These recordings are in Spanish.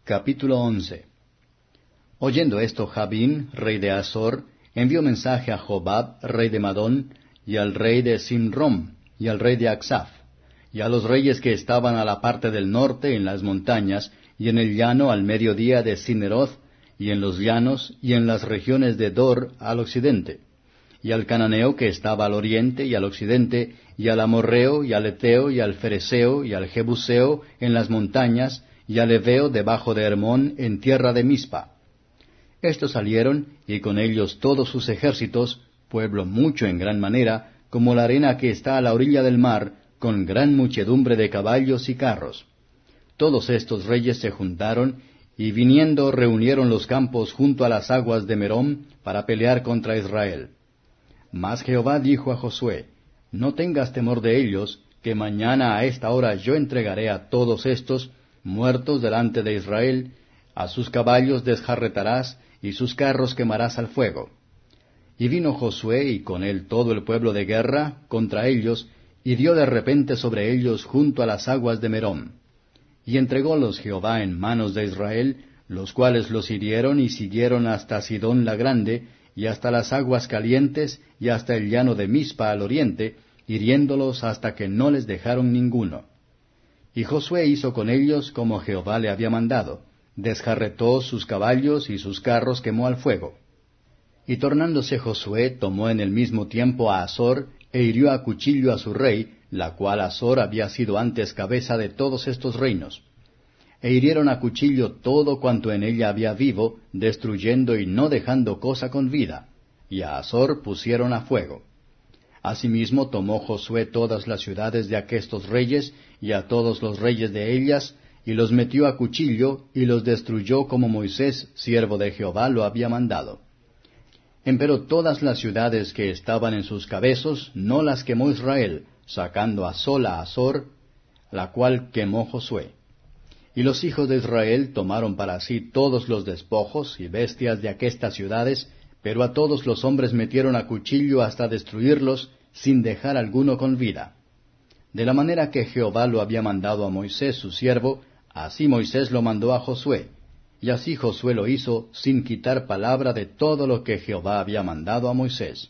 Capítulo 11. Oyendo esto, Jabín, rey de Azor, envió mensaje a Jobab, rey de Madón, y al rey de Simrom, y al rey de Aksaf, y a los reyes que estaban a la parte del norte en las montañas, y en el llano al mediodía de Sineroth, y en los llanos, y en las regiones de Dor al occidente, y al cananeo que estaba al oriente y al occidente, y al amorreo, y al eteo, y al fereceo, y al jebuseo en las montañas, y al heveo debajo de Hermón en tierra de Mispa. Estos salieron, y con ellos todos sus ejércitos, pueblo mucho en gran manera, como la arena que está a la orilla del mar, con gran muchedumbre de caballos y carros. Todos estos reyes se juntaron, y viniendo reunieron los campos junto a las aguas de Merom, para pelear contra Israel. Mas Jehová dijo a Josué, No tengas temor de ellos, que mañana a esta hora yo entregaré a todos estos, muertos delante de Israel, a sus caballos desjarretarás, y sus carros quemarás al fuego. Y vino Josué, y con él todo el pueblo de guerra, contra ellos, y dio de repente sobre ellos junto a las aguas de Merom. Y entrególos Jehová en manos de Israel, los cuales los hirieron y siguieron hasta Sidón la Grande, y hasta las aguas calientes, y hasta el llano de Mispa al oriente, hiriéndolos hasta que no les dejaron ninguno. Y Josué hizo con ellos como Jehová le había mandado, desjarretó sus caballos y sus carros quemó al fuego. Y tornándose Josué, tomó en el mismo tiempo a Azor, e hirió a cuchillo a su rey, la cual Azor había sido antes cabeza de todos estos reinos. E hirieron a cuchillo todo cuanto en ella había vivo, destruyendo y no dejando cosa con vida, y a Azor pusieron a fuego. Asimismo tomó Josué todas las ciudades de aquestos reyes, y a todos los reyes de ellas, y los metió a cuchillo, y los destruyó como Moisés, siervo de Jehová, lo había mandado. Empero todas las ciudades que estaban en sus cabezos no las quemó Israel, sacando a sola Azor, la cual quemó Josué. Y los hijos de Israel tomaron para sí todos los despojos y bestias de aquestas ciudades, pero a todos los hombres metieron a cuchillo hasta destruirlos, sin dejar alguno con vida. De la manera que Jehová lo había mandado a Moisés su siervo, así Moisés lo mandó a Josué, y así Josué lo hizo sin quitar palabra de todo lo que Jehová había mandado a Moisés.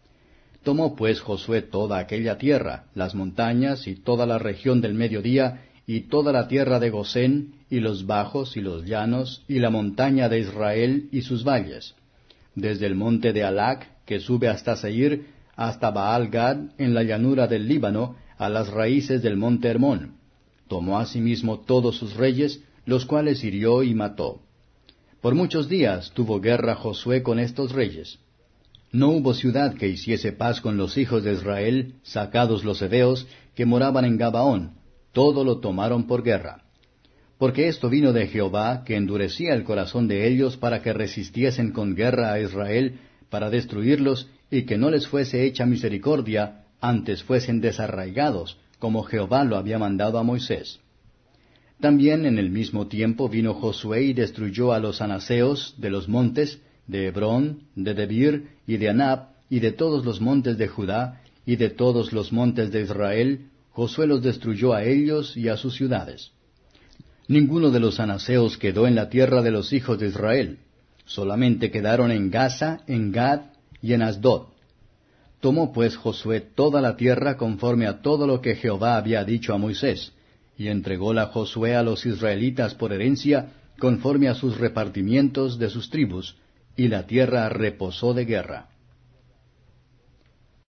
Tomó pues Josué toda aquella tierra, las montañas y toda la región del mediodía, y toda la tierra de Gosén, y los bajos y los llanos, y la montaña de Israel y sus valles, desde el monte de Alac, que sube hasta Seir, hasta Baal-Gad, en la llanura del Líbano, a las raíces del monte Hermón. Tomó asimismo todos sus reyes, los cuales hirió y mató. Por muchos días tuvo guerra Josué con estos reyes. No hubo ciudad que hiciese paz con los hijos de Israel, sacados los heveos, que moraban en Gabaón, todo lo tomaron por guerra. Porque esto vino de Jehová, que endurecía el corazón de ellos para que resistiesen con guerra a Israel, para destruirlos, y que no les fuese hecha misericordia, antes fuesen desarraigados, como Jehová lo había mandado a Moisés. También en el mismo tiempo vino Josué y destruyó a los anaseos de los montes, de Hebrón, de Debir, y de Anab, y de todos los montes de Judá, y de todos los montes de Israel. Josué los destruyó a ellos y a sus ciudades. Ninguno de los anaseos quedó en la tierra de los hijos de Israel, solamente quedaron en Gaza, en Gad y en Asdod. Tomó pues Josué toda la tierra conforme a todo lo que Jehová había dicho a Moisés, y entrególa Josué a los israelitas por herencia, conforme a sus repartimientos de sus tribus, y la tierra reposó de guerra.